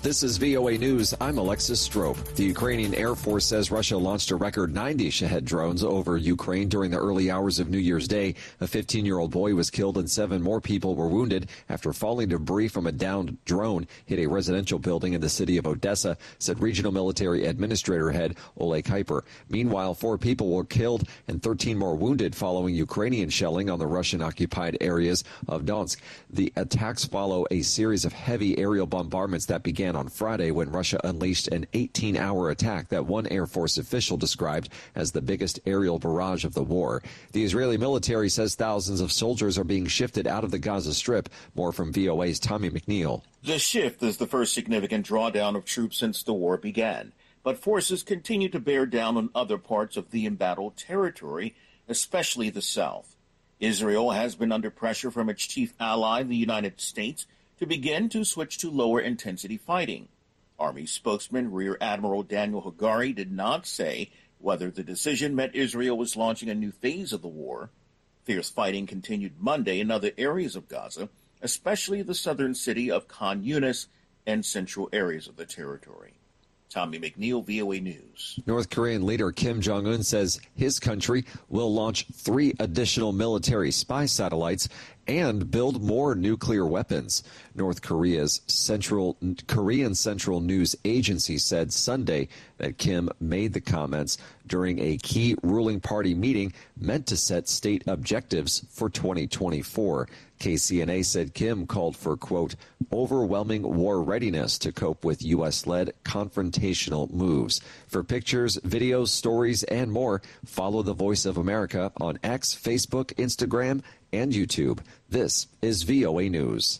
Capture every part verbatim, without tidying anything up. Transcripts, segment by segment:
This is V O A News. I'm Alexis Strope. The Ukrainian Air Force says Russia launched a record ninety Shahed drones over Ukraine during the early hours of New Year's Day. A fifteen-year-old boy was killed and seven more people were wounded after falling debris from a downed drone hit a residential building in the city of Odessa, said Regional Military Administrator head Ole Kuiper. Meanwhile, four people were killed and thirteen more wounded following Ukrainian shelling on the Russian-occupied areas of Donetsk. The attacks follow a series of heavy aerial bombardments that began on Friday when Russia unleashed an eighteen-hour attack that one Air Force official described as the biggest aerial barrage of the war. The Israeli military says thousands of soldiers are being shifted out of the Gaza Strip. More from V O A's Tommy McNeil. The shift is the first significant drawdown of troops since the war began, but forces continue to bear down on other parts of the embattled territory, especially the south. Israel has been under pressure from its chief ally, the United States, to begin to switch to lower-intensity fighting. Army spokesman Rear Admiral Daniel Hagari did not say whether the decision meant Israel was launching a new phase of the war. Fierce fighting continued Monday in other areas of Gaza, especially the southern city of Khan Yunis and central areas of the territory. Tommy McNeil, V O A News. North Korean leader Kim Jong-un says his country will launch three additional military spy satellites and build more nuclear weapons. North Korea's Central Korean Central News Agency said Sunday that Kim made the comments during a key ruling party meeting meant to set state objectives for twenty twenty-four. K C N A said Kim called for, quote, overwhelming war readiness to cope with U S-led confrontational moves. For pictures, videos, stories, and more, follow The Voice of America on X, Facebook, Instagram, and YouTube. This is V O A News.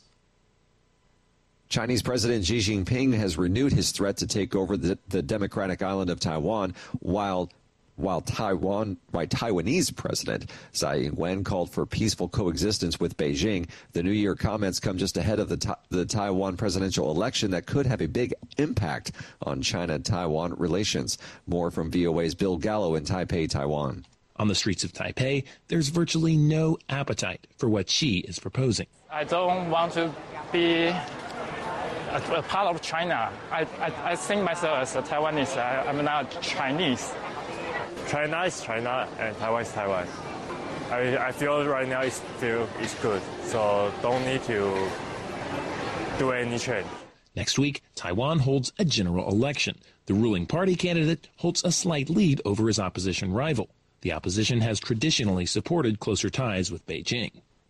Chinese President Xi Jinping has renewed his threat to take over the, the democratic island of Taiwan, while while Taiwan, by Taiwanese President Tsai Ing-wen called for peaceful coexistence with Beijing. The New Year comments come just ahead of the, ta- the Taiwan presidential election that could have a big impact on China-Taiwan relations. More from V O A's Bill Gallo in Taipei, Taiwan. On the streets of Taipei, there's virtually no appetite for what Xi is proposing. I don't want to be a, a part of China. I, I, I think myself as a Taiwanese. I, I'm not Chinese. China is China and Taiwan is Taiwan. I, I feel right now it's feel it's good, so don't need to do any change. Next week, Taiwan holds a general election. The ruling party candidate holds a slight lead over his opposition rival. The opposition has traditionally supported closer ties with Beijing.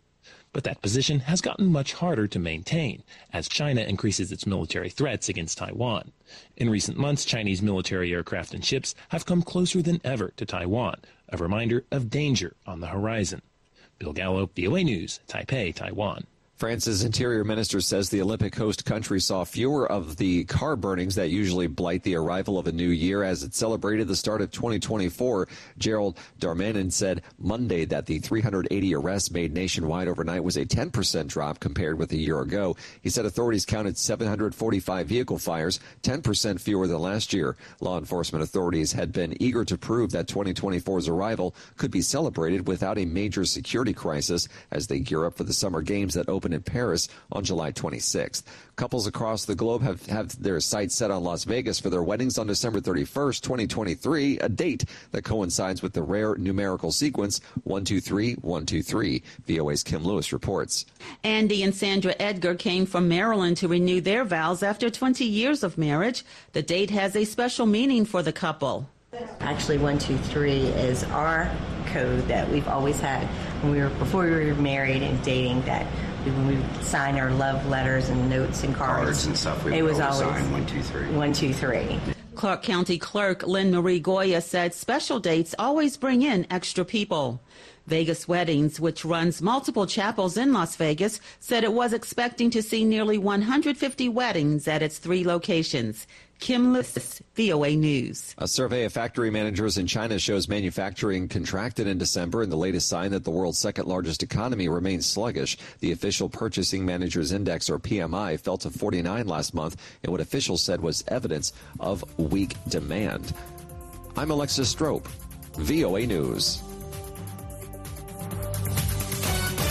But that position has gotten much harder to maintain as China increases its military threats against Taiwan. In recent months, Chinese military aircraft and ships have come closer than ever to Taiwan, a reminder of danger on the horizon. Bill Gallo, V O A News, Taipei, Taiwan. France's interior minister says the Olympic host country saw fewer of the car burnings that usually blight the arrival of a new year as it celebrated the start of twenty twenty-four. Gerald Darmanin said Monday that the three hundred eighty arrests made nationwide overnight was a ten percent drop compared with a year ago. He said authorities counted seven hundred forty-five vehicle fires, ten percent fewer than last year. Law enforcement authorities had been eager to prove that twenty twenty-four's arrival could be celebrated without a major security crisis as they gear up for the Summer Games that open in Paris on July twenty-sixth. Couples across the globe have, have their sights set on Las Vegas for their weddings on December thirty-first, twenty twenty-three, a date that coincides with the rare numerical sequence one two three one two three. V O A's Kim Lewis reports. Andy and Sandra Edgar came from Maryland to renew their vows after twenty years of marriage. The date has a special meaning for the couple. Actually, one two three is our code that we've always had when we were before we were married and dating. That when we signed our love letters and notes and cards, cards and stuff, we it was always sign one two three. One two three. Clark County Clerk Lynn Marie Goya said special dates always bring in extra people. Vegas Weddings, which runs multiple chapels in Las Vegas, said it was expecting to see nearly one hundred fifty weddings at its three locations. Kim Lewis, V O A News. A survey of factory managers in China shows manufacturing contracted in December, and the latest sign that the world's second largest economy remains sluggish. The official Purchasing Managers Index, or P M I, fell to forty-nine last month in what officials said was evidence of weak demand. I'm Alexis Strope, V O A News.